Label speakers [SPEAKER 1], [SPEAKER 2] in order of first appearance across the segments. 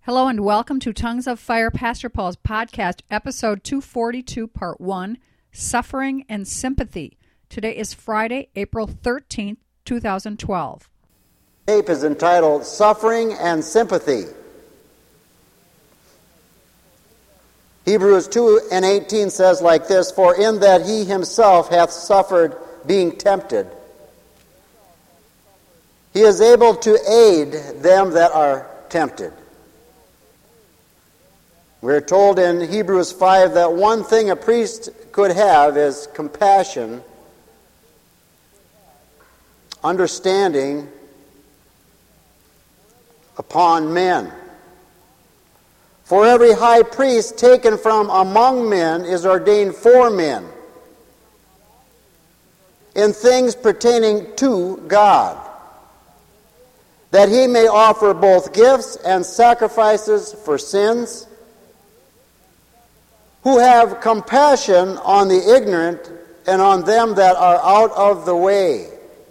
[SPEAKER 1] Hello and welcome to Tongues of Fire, Pastor Paul's podcast, episode 242, part 1, Suffering and Sympathy. Today is Friday, April 13th, 2012.
[SPEAKER 2] Tape is entitled Suffering and Sympathy. Hebrews 2:18 says like this, "For in that he himself hath suffered being tempted, he is able to aid them that are tempted." We're told in Hebrews 5 that one thing a priest could have is compassion, understanding upon men. For every high priest taken from among men is ordained for men in things pertaining to God, that he may offer both gifts and sacrifices for sins, who have compassion on the ignorant and on them that are out of the way.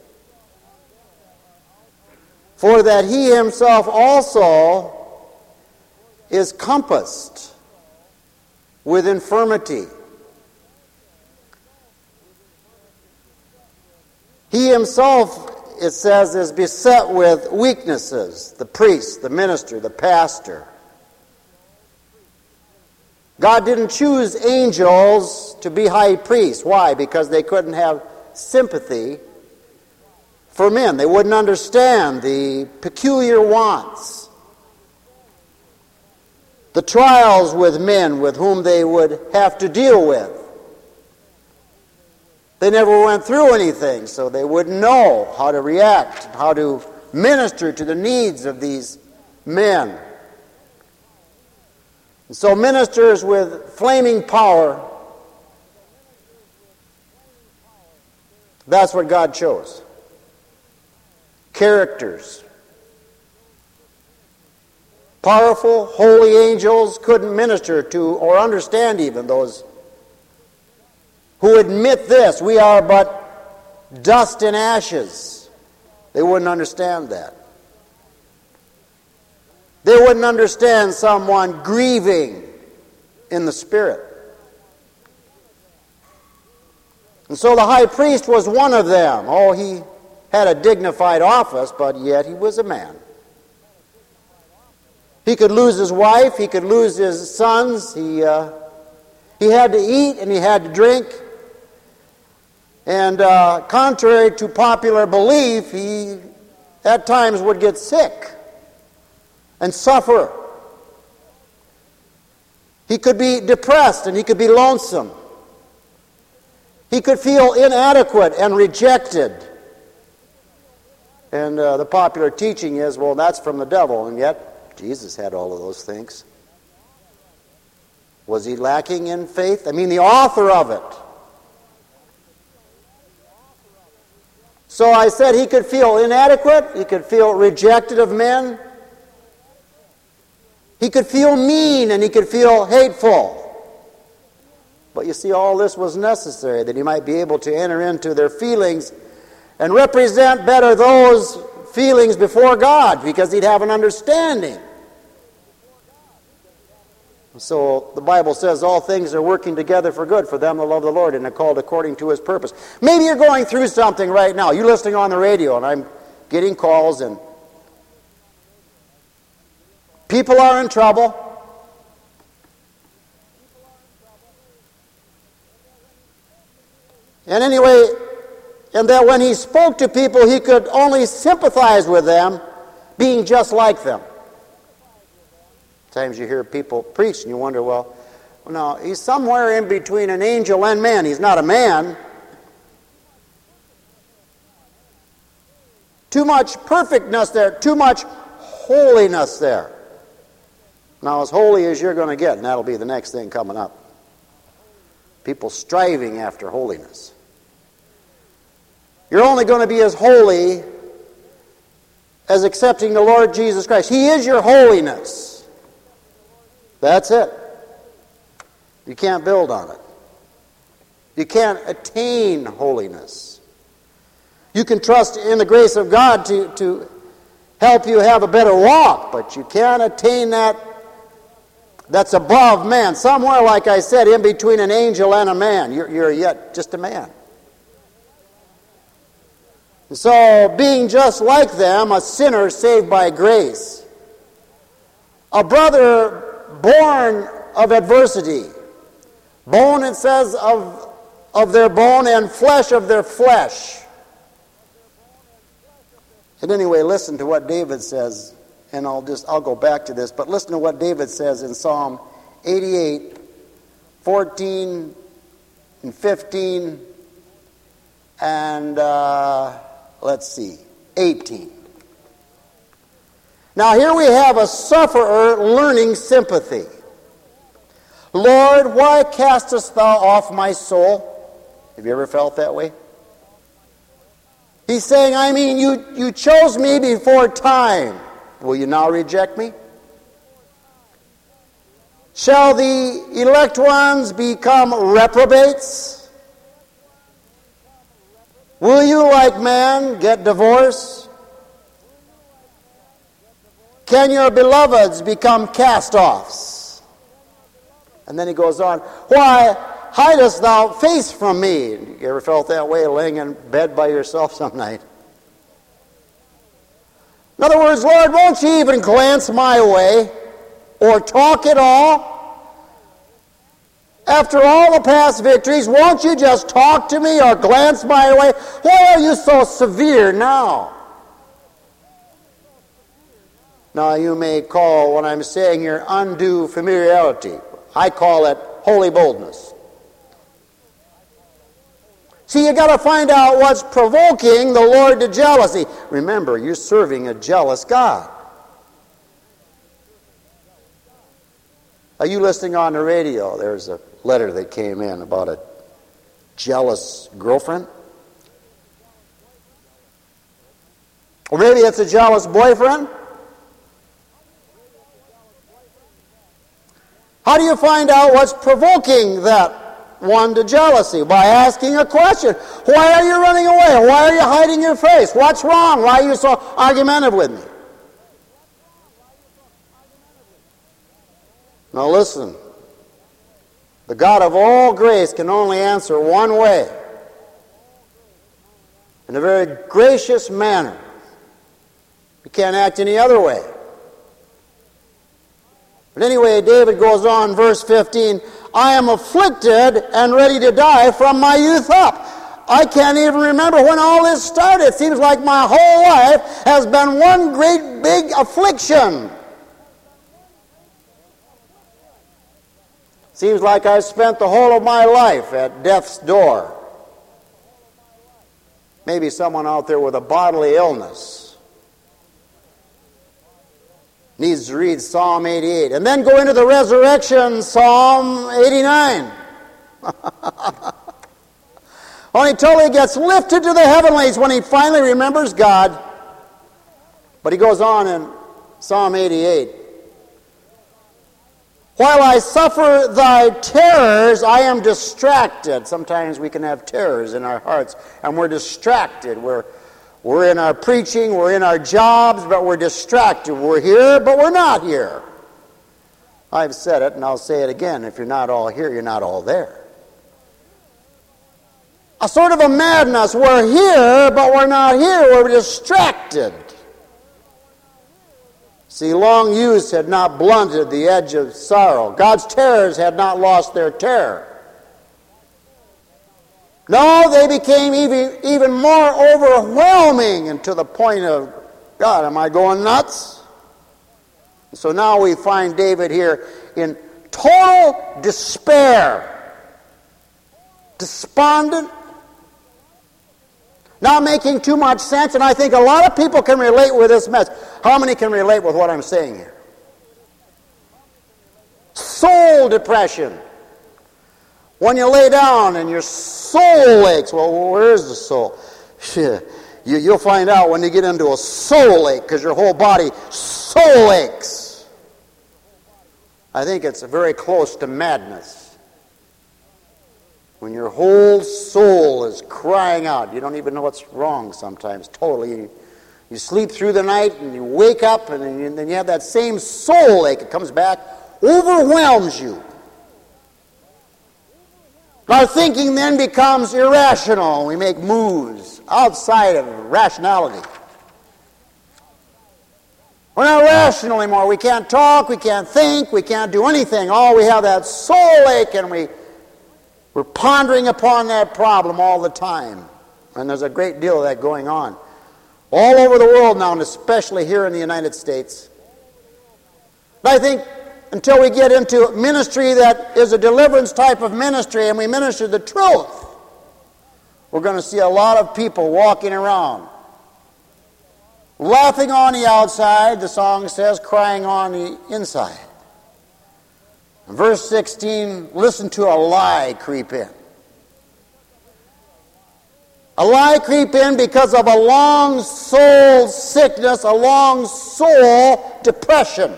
[SPEAKER 2] For that he himself also is compassed with infirmity. He himself, it says, is beset with weaknesses, the priest, the minister, the pastor. God didn't choose angels to be high priests. Why? Because they couldn't have sympathy for men. They wouldn't understand the peculiar wants, the trials with men with whom they would have to deal with. They never went through anything, so they wouldn't know how to react, how to minister to the needs of these men. And so ministers with flaming power, that's what God chose. Characters. Powerful, holy angels couldn't minister to or understand even those who admit this, we are but dust and ashes. They wouldn't understand that. They wouldn't understand someone grieving in the spirit. And so the high priest was one of them. Oh, he had a dignified office, but yet he was a man. He could lose his wife, he could lose his sons, he had to eat and he had to drink. And contrary to popular belief, he at times would get sick and suffer. He could be depressed and he could be lonesome. He could feel inadequate and rejected. And the popular teaching is, well, that's from the devil, and yet Jesus had all of those things. Was he lacking in faith? I mean, the author of it. So I said he could feel inadequate, he could feel rejected of men, he could feel mean and he could feel hateful. But you see, all this was necessary that he might be able to enter into their feelings and represent better those feelings before God, because he'd have an understanding. So the Bible says all things are working together for good for them that love the Lord and are called according to his purpose. Maybe you're going through something right now. You're listening on the radio and I'm getting calls and people are in trouble. And anyway, and that when he spoke to people, he could only sympathize with them, being just like them. Sometimes you hear people preach and you wonder, well, no, he's somewhere in between an angel and man. He's not a man. Too much perfectness there, too much holiness there. Now, as holy as you're going to get, and that'll be the next thing coming up. People striving after holiness. You're only going to be as holy as accepting the Lord Jesus Christ. He is your holiness. That's it. You can't build on it. You can't attain holiness. You can trust in the grace of God to help you have a better walk, but you can't attain that's above man. Somewhere, like I said, in between an angel and a man. You're yet just a man. So, being just like them, a sinner saved by grace, a brother born of adversity, bone, it says, of their bone, and flesh of their flesh. And anyway, listen to what David says, and I'll go back to this, but listen to what David says in Psalm 88, 14 and 15, and 18. Now here we have a sufferer learning sympathy. Lord, why castest thou off my soul? Have you ever felt that way? He's saying, you chose me before time. Will you now reject me? Shall the elect ones become reprobates? Will you, like man, get divorced? Can your beloveds become cast-offs? And then he goes on, why hidest thou face from me? You ever felt that way, laying in bed by yourself some night? In other words, Lord, won't you even glance my way or talk at all? After all the past victories, won't you just talk to me or glance my way? Why are you so severe now? Now, you may call what I'm saying here undue familiarity. I call it holy boldness. See, you got to find out what's provoking the Lord to jealousy. Remember, you're serving a jealous God. Are you listening on the radio? There's a letter that came in about a jealous girlfriend. Or maybe it's a jealous boyfriend. How do you find out what's provoking that one to jealousy? By asking a question. Why are you running away? Why are you hiding your face? What's wrong? Why are you so argumentative with me? Now listen. The God of all grace can only answer one way. In a very gracious manner. You can't act any other way. But anyway, David goes on, verse 15, I am afflicted and ready to die from my youth up. I can't even remember when all this started. It seems like my whole life has been one great big affliction. Seems like I've spent the whole of my life at death's door. Maybe someone out there with a bodily illness needs to read Psalm 88. And then go into the resurrection, Psalm 89. Only till he gets lifted to the heavenlies when he finally remembers God. But he goes on in Psalm 88. While I suffer thy terrors, I am distracted. Sometimes we can have terrors in our hearts, and we're distracted. We're in our preaching, we're in our jobs, but we're distracted. We're here, but we're not here. I've said it, and I'll say it again. If you're not all here, you're not all there. A sort of a madness. We're here, but we're not here. We're distracted. See, long use had not blunted the edge of sorrow. God's terrors had not lost their terror. No, they became even more overwhelming, and to the point of, God, am I going nuts? So now we find David here in total despair, despondent, not making too much sense, and I think a lot of people can relate with this mess. How many can relate with what I'm saying here? Soul depression. When you lay down and your soul aches, well, where is the soul? You'll find out when you get into a soul ache, because your whole body soul aches. I think it's very close to madness. When your whole soul is crying out, you don't even know what's wrong sometimes, totally. You sleep through the night and you wake up and then you have that same soul ache. It comes back, overwhelms you. Our thinking then becomes irrational. We make moves outside of rationality. We're not rational anymore. We can't talk, we can't think, we can't do anything. All we have that soul ache, and we're pondering upon that problem all the time. And there's a great deal of that going on all over the world now, and especially here in the United States. But I think until we get into ministry that is a deliverance type of ministry and we minister the truth, we're going to see a lot of people walking around, laughing on the outside, the song says, crying on the inside. In verse 16, listen to a lie creep in. A lie creep in because of a long soul sickness, a long soul depression.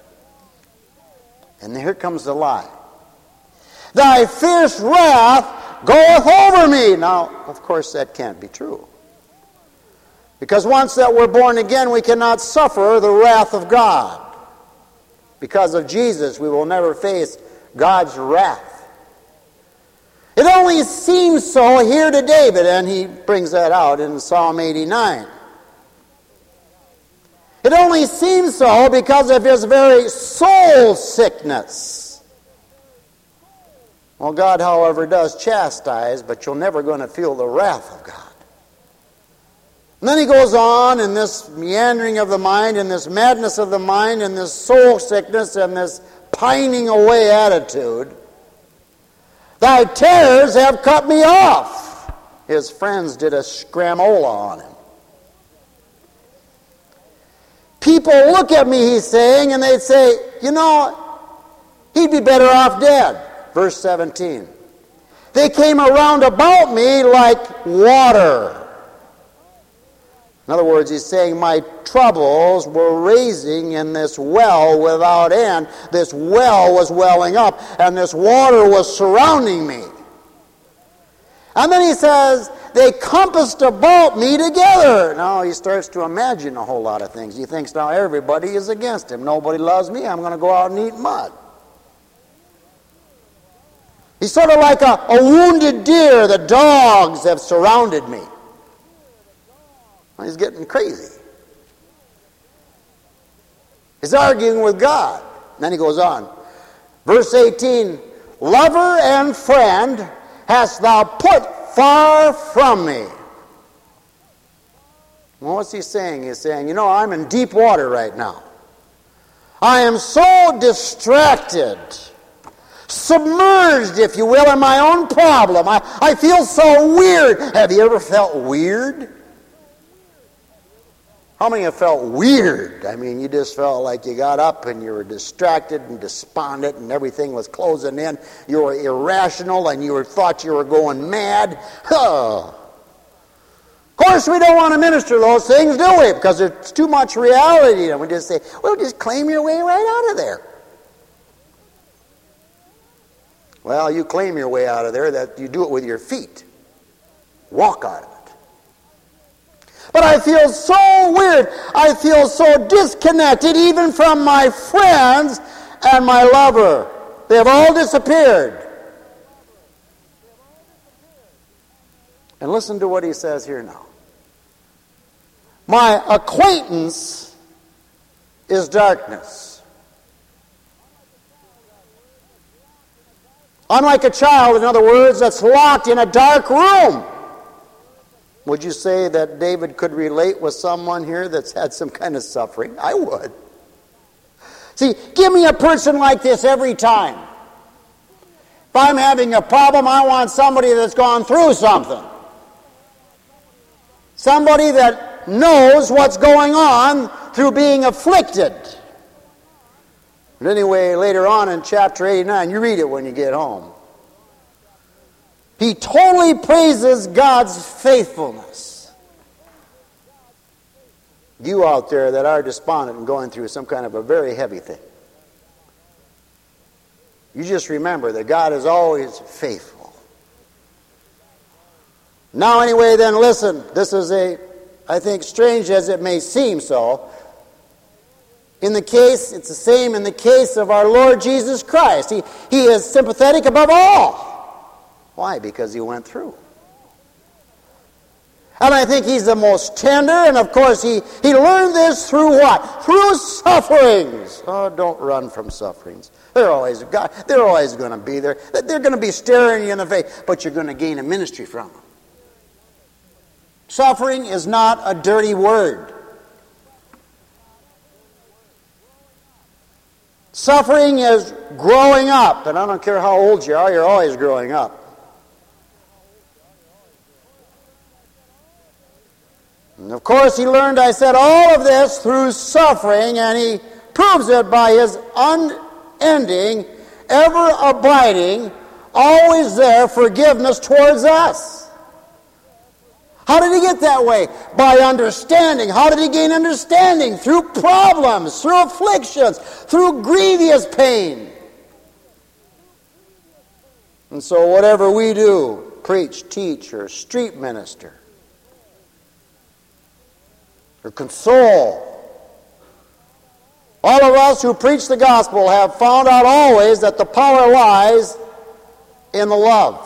[SPEAKER 2] And here comes the lie. Thy fierce wrath goeth over me. Now, of course, that can't be true. Because once that we're born again, we cannot suffer the wrath of God. Because of Jesus, we will never face God's wrath. It only seems so here to David, and he brings that out in Psalm 89. It only seems so because of his very soul sickness. Well, God, however, does chastise, but you're never going to feel the wrath of God. And then he goes on in this meandering of the mind, in this madness of the mind, in this soul sickness, and this pining away attitude. Thy terrors have cut me off. His friends did a scramola on him. People look at me, he's saying, and they'd say, you know, he'd be better off dead. Verse 17. They came around about me like water. In other words, he's saying my troubles were raising in this well without end. This well was welling up, and this water was surrounding me. And then he says, they compassed about me together. Now he starts to imagine a whole lot of things. He thinks now everybody is against him. Nobody loves me. I'm going to go out and eat mud. He's sort of like a wounded deer. The dogs have surrounded me. He's getting crazy. He's arguing with God. And then he goes on. Verse 18, lover and friend hast thou put far from me. Well, what's he saying? He's saying, you know, I'm in deep water right now. I am so distracted, submerged, if you will, in my own problem. I feel so weird. Have you ever felt weird? How many have felt weird? I mean, you just felt like you got up and you were distracted and despondent and everything was closing in. You were irrational and you thought you were going mad. Oh. Of course, we don't want to minister those things, do we? Because there's too much reality. And we just say, well, just claim your way right out of there. Well, you claim your way out of there, that you do it with your feet. Walk out of it. But I feel so weird. I feel so disconnected even from my friends and my lover. They have all disappeared. And listen to what he says here now. My acquaintance is darkness. Unlike a child, in other words, that's locked in a dark room. Would you say that David could relate with someone here that's had some kind of suffering? I would. See, give me a person like this every time. If I'm having a problem, I want somebody that's gone through something. Somebody that knows what's going on through being afflicted. But anyway, later on in chapter 89, you read it when you get home. He totally praises God's faithfulness. You out there that are despondent and going through some kind of a very heavy thing, you just remember that God is always faithful. Now anyway, then listen. This is a I think, strange as it may seem so, it's the same in the case of our Lord Jesus Christ. He is sympathetic above all. Why? Because he went through. And I think he's the most tender, and of course he learned this through what? Through sufferings. Oh, don't run from sufferings. They're always going to be there. They're going to be staring you in the face, but you're going to gain a ministry from them. Suffering is not a dirty word. Suffering is growing up, and I don't care how old you are, you're always growing up. And of course, he learned, I said, all of this through suffering, and he proves it by his unending, ever-abiding, always there forgiveness towards us. How did he get that way? By understanding. How did he gain understanding? Through problems, through afflictions, through grievous pain. And so whatever we do, preach, teach, or street minister, or console, all of us who preach the gospel have found out always that the power lies in the love.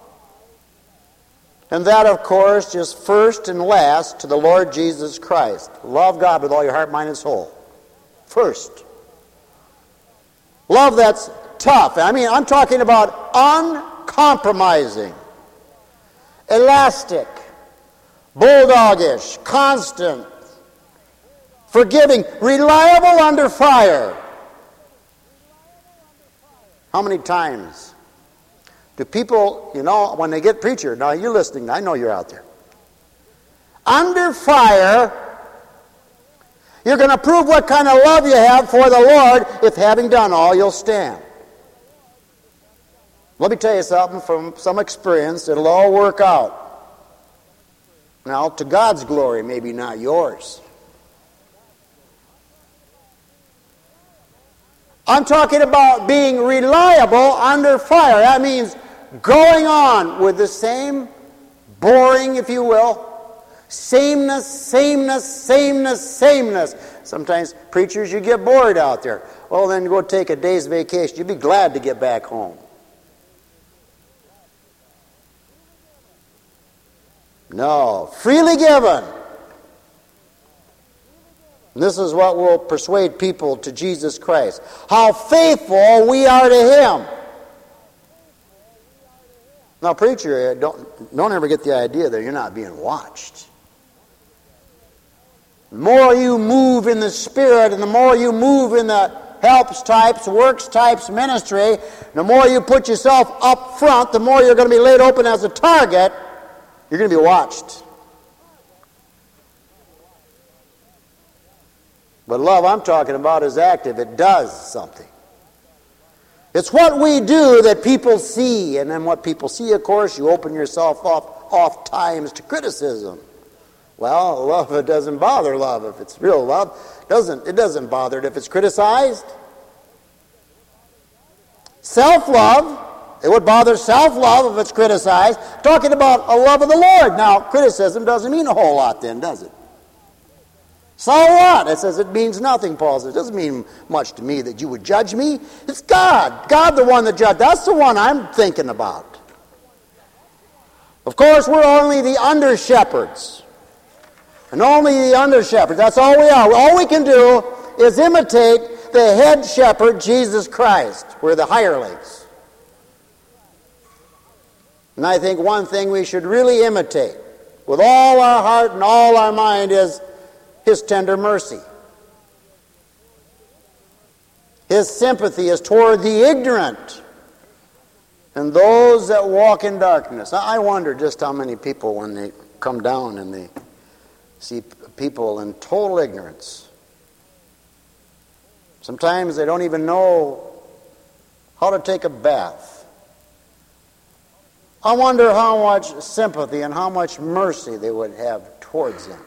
[SPEAKER 2] And that, of course, is first and last to the Lord Jesus Christ. Love God with all your heart, mind, and soul. First. Love that's tough. I'm talking about uncompromising, elastic, bulldogish, constant, forgiving, reliable under fire. How many times do people, when they get preacher, now you're listening, I know you're out there. Under fire, you're going to prove what kind of love you have for the Lord if, having done all, you'll stand. Let me tell you something from some experience. It'll all work out. Now, to God's glory, maybe not yours. I'm talking about being reliable under fire. That means going on with the same boring, if you will, sameness. Sometimes preachers, you get bored out there. Well, then go take a day's vacation. You'd be glad to get back home. No, freely given. And this is what will persuade people to Jesus Christ. How faithful we are to Him. Now, preacher, don't ever get the idea that you're not being watched. The more you move in the Spirit and the more you move in the helps types, works types ministry, the more you put yourself up front, the more you're going to be laid open as a target, you're going to be watched. But love I'm talking about is active. It does something. It's what we do that people see. And then what people see, of course, you open yourself up oft times to criticism. Well, love, it doesn't bother love if it's real love. It doesn't bother it if it's criticized. Self-love, it would bother self-love if it's criticized. Talking about a love of the Lord. Now, criticism doesn't mean a whole lot then, does it? So what? It says it means nothing, Paul says. It doesn't mean much to me that you would judge me. It's God. God the one that judged. That's the one I'm thinking about. Of course, we're only the under-shepherds. And only the under-shepherds. That's all we are. All we can do is imitate the head shepherd, Jesus Christ. We're the hirelings. And I think one thing we should really imitate with all our heart and all our mind is His tender mercy. His sympathy is toward the ignorant and those that walk in darkness. I wonder just how many people, when they come down and they see people in total ignorance, sometimes they don't even know how to take a bath. I wonder how much sympathy and how much mercy they would have towards them.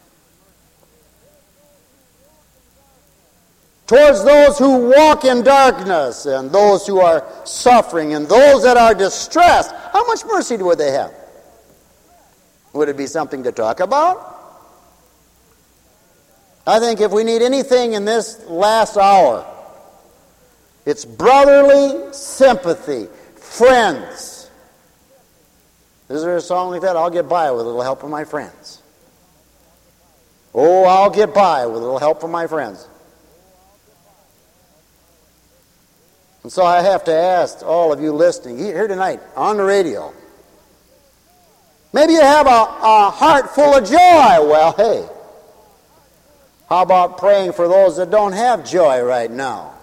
[SPEAKER 2] Towards those who walk in darkness and those who are suffering and those that are distressed, how much mercy would they have? Would it be something to talk about? I think if we need anything in this last hour, it's brotherly sympathy, friends. Is there a song like that? I'll get by with a little help from my friends. Oh, I'll get by with a little help from my friends. And so I have to ask all of you listening here tonight on the radio, maybe you have a heart full of joy. Well, hey, how about praying for those that don't have joy right now?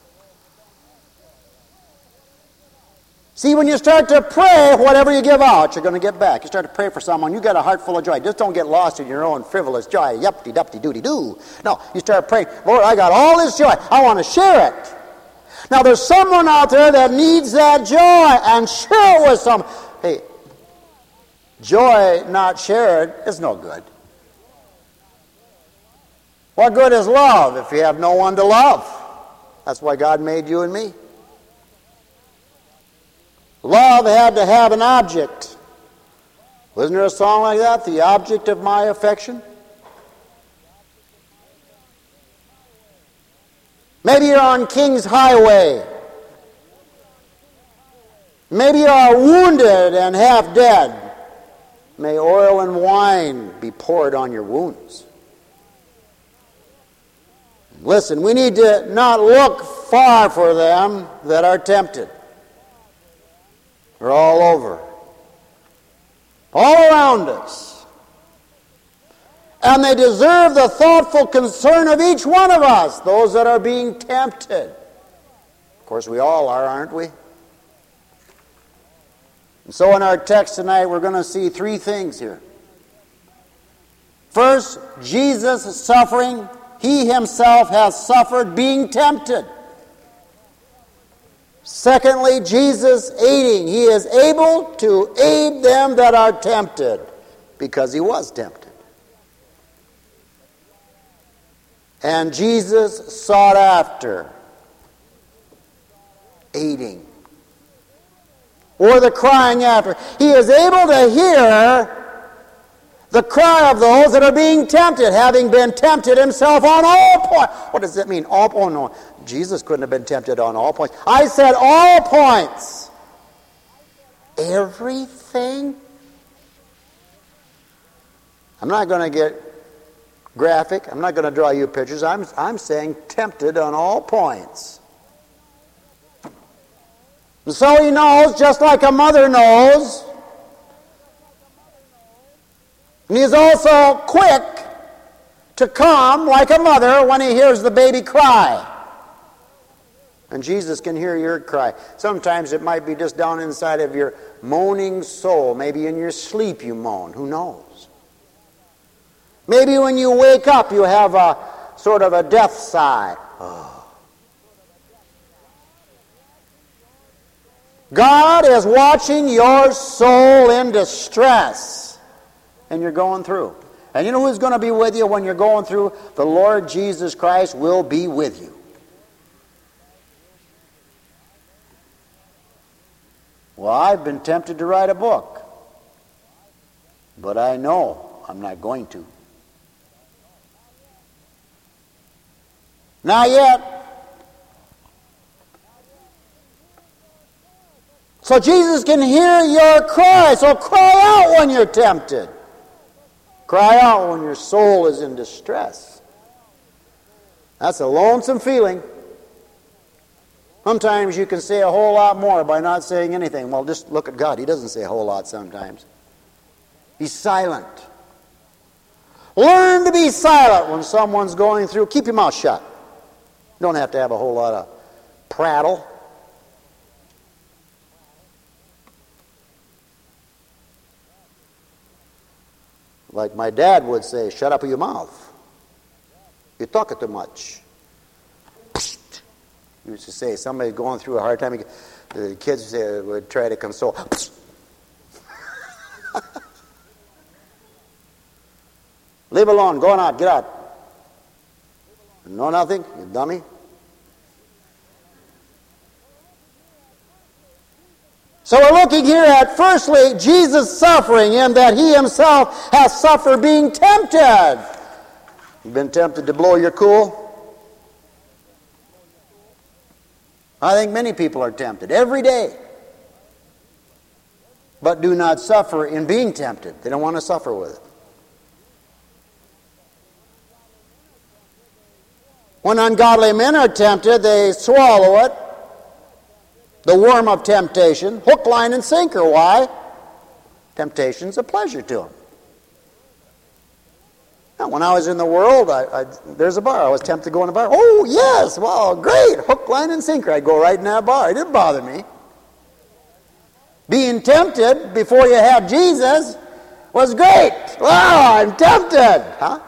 [SPEAKER 2] See, when you start to pray, whatever you give out, you're going to get back. You start to pray for someone, you got a heart full of joy. Just don't get lost in your own frivolous joy. Yup-de-dup-de-doody-doo. No, you start praying, Lord, I got all this joy. I want to share it. Now, there's someone out there that needs that joy, and share it with some. Hey, joy not shared is no good. What good is love if you have no one to love? That's why God made you and me. Love had to have an object. Wasn't there a song like that? The object of my affection? Maybe you're on King's Highway. Maybe you are wounded and half dead. May oil and wine be poured on your wounds. Listen, we need to not look far for them that are tempted. They're all over. All around us. And they deserve the thoughtful concern of each one of us, those that are being tempted. Of course, we all are, aren't we? And so in our text tonight, we're going to see three things here. First, Jesus' suffering. He himself has suffered being tempted. Secondly, Jesus aiding. He is able to aid them that are tempted because he was tempted. And Jesus sought after aiding. Or the crying after. He is able to hear the cry of those that are being tempted, having been tempted himself on all points. What does that mean? Oh no, Jesus couldn't have been tempted on all points. I said all points. Everything? I'm not going to get graphic. I'm not going to draw you pictures. I'm saying tempted on all points. And so he knows, just like a mother knows. And he is also quick to come like a mother when he hears the baby cry. And Jesus can hear your cry. Sometimes it might be just down inside of your moaning soul. Maybe in your sleep you moan. Who knows? Maybe when you wake up you have a sort of a death sigh. Oh. God is watching your soul in distress. And you're going through. And you know who's going to be with you when you're going through? The Lord Jesus Christ will be with you. Well, I've been tempted to write a book. But I know I'm not going to. Not yet. So Jesus can hear your cry. So cry out when you're tempted. Cry out when your soul is in distress. That's a lonesome feeling. Sometimes you can say a whole lot more by not saying anything. Well, just look at God. He doesn't say a whole lot sometimes. He's silent. Learn to be silent when someone's going through. Keep your mouth shut. You don't have to have a whole lot of prattle. Like my dad would say, shut up with your mouth. You're talking too much. He used to say, somebody's going through a hard time, the kids would try to console. Leave alone, go on out, get out. Know nothing, you dummy. So we're looking here at, firstly, Jesus' suffering, in that he himself has suffered being tempted. You've been tempted to blow your cool? I think many people are tempted every day, but do not suffer in being tempted. They don't want to suffer with it. When ungodly men are tempted, they swallow it, the worm of temptation, hook, line, and sinker. Why? Temptation's a pleasure to them. Now, when I was in the world, there's a bar. I was tempted to go in a bar. Oh, yes, well, great. Hook, line, and sinker. I'd go right in that bar. It didn't bother me. Being tempted before you had Jesus was great. Wow, I'm tempted. Huh?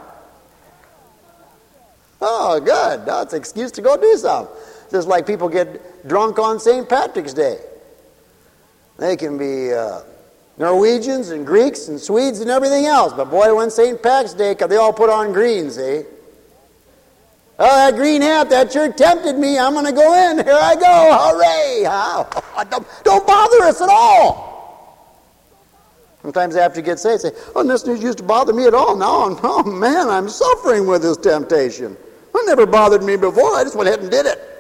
[SPEAKER 2] Oh, good. That's an excuse to go do something. Just like people get drunk on St. Patrick's Day. They can be Norwegians and Greeks and Swedes and everything else. But boy, when St. Patrick's Day, they all put on greens, eh? Oh, that green hat, that sure tempted me. I'm going to go in. Here I go. Hooray. Don't bother us at all. Sometimes after you get saved, say, oh, this news used to bother me at all. Now, oh man, I'm suffering with this temptation. It never bothered me before. I just went ahead and did it.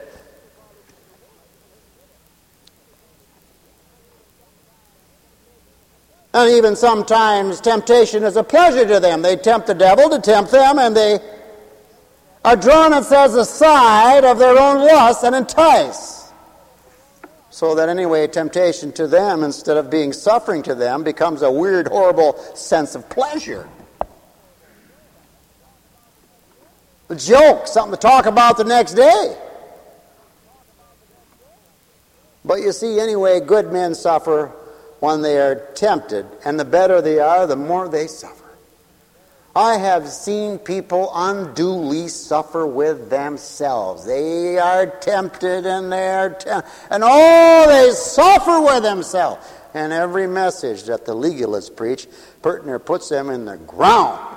[SPEAKER 2] And even sometimes temptation is a pleasure to them. They tempt the devil to tempt them, and they are drawn, it says, aside of their own lust and entice. So that anyway, temptation to them, instead of being suffering to them, becomes a weird, horrible sense of pleasure. A joke, something to talk about the next day. But you see, anyway, good men suffer when they are tempted, and the better they are, the more they suffer. I have seen people unduly suffer with themselves. They are tempted and they are tempted, and they suffer with themselves. And every message that the legalists preach, Pertner puts them in the ground.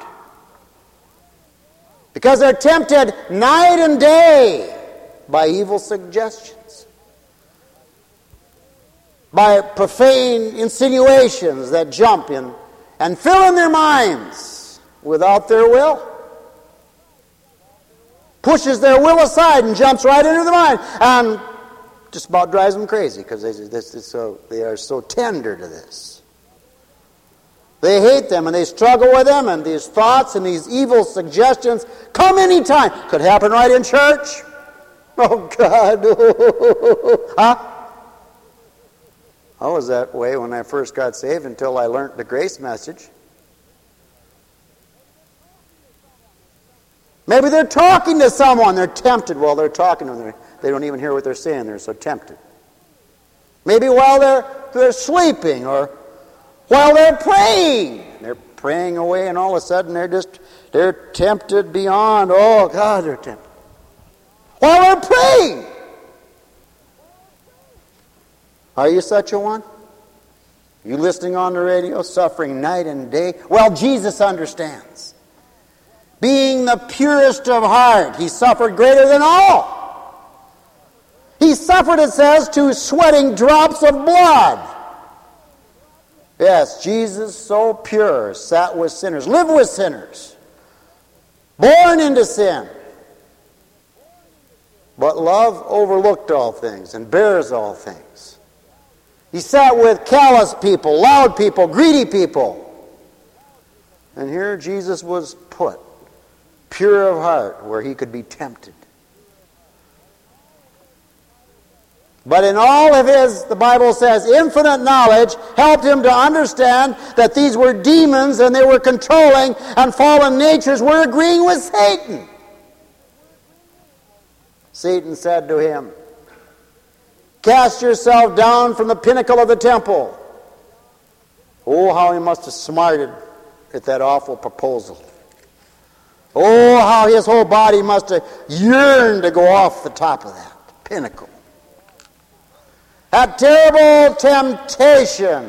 [SPEAKER 2] Because they're tempted night and day by evil suggestions, by profane insinuations that jump in and fill in their minds without their will. Pushes their will aside and jumps right into the mind and just about drives them crazy because they are so tender to this. They hate them and they struggle with them, and these thoughts and these evil suggestions come anytime. Could happen right in church. Oh, God. Huh? I was that way when I first got saved until I learned the grace message. Maybe they're talking to someone. They're tempted while they're talking to them. They don't even hear what they're saying. They're so tempted. Maybe while they're sleeping or while they're praying. They're praying away and all of a sudden they're tempted beyond. Oh, God, they're tempted. While they're praying. Are you such a one? You listening on the radio, suffering night and day? Well, Jesus understands. Being the purest of heart, he suffered greater than all. He suffered, it says, to sweating drops of blood. Yes, Jesus, so pure, sat with sinners, lived with sinners, born into sin. But love overlooked all things and bears all things. He sat with callous people, loud people, greedy people. And here Jesus was put, pure of heart, where he could be tempted. But in all of his, the Bible says, infinite knowledge helped him to understand that these were demons and they were controlling, and fallen natures were agreeing with Satan. Satan said to him, cast yourself down from the pinnacle of the temple. Oh, how he must have smarted at that awful proposal. Oh, how his whole body must have yearned to go off the top of that pinnacle. That terrible temptation.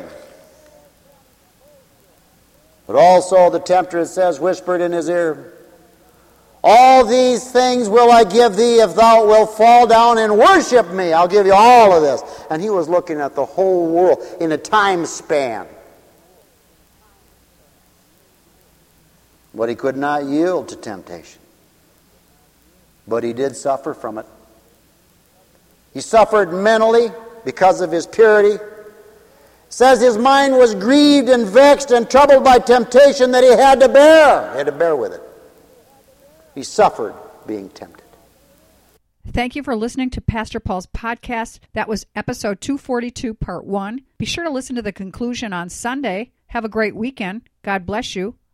[SPEAKER 2] But also the tempter, it says, whispered in his ear, all these things will I give thee if thou wilt fall down and worship me. I'll give you all of this. And he was looking at the whole world in a time span. But he could not yield to temptation. But he did suffer from it. He suffered mentally because of his purity. It says his mind was grieved and vexed and troubled by temptation that he had to bear. He had to bear with it. He suffered being tempted.
[SPEAKER 1] Thank you for listening to Pastor Paul's podcast. That was episode 242, part 1. Be sure to listen to the conclusion on Sunday. Have a great weekend. God bless you.